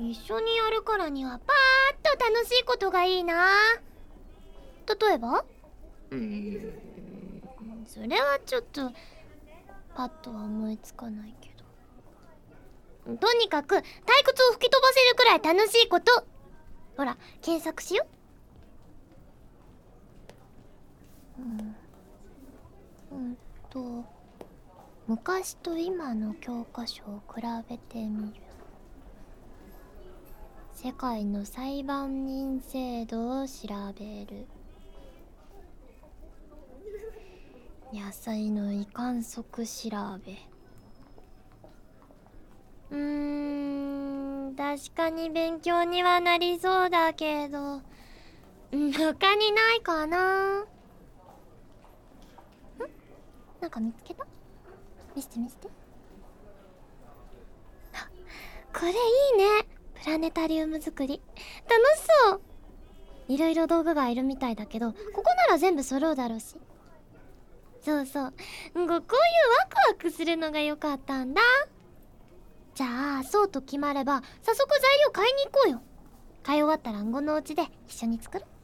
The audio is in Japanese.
一緒にやるからにはパーッと楽しいことがいいな。例えばそれはちょっとパッとは思いつかないけど、とにかく退屈を吹き飛ばせるくらい楽しいこと。ほら検索しよ昔と今の教科書を比べてみる。世界の裁判人制度を調べる。野菜の胃観測調べ。確かに勉強にはなりそうだけど、他にないかな。なんか見つけた？見せて見せて。あ、これいいね。プラネタリウム作り楽しそう。いろいろ道具がいるみたいだけど、ここなら全部揃うだろうし。そうそう、こういうワクワクするのが良かったんだ。じゃあそうと決まれば早速材料買いに行こうよ。買い終わったら暗号のお家で一緒に作ろう。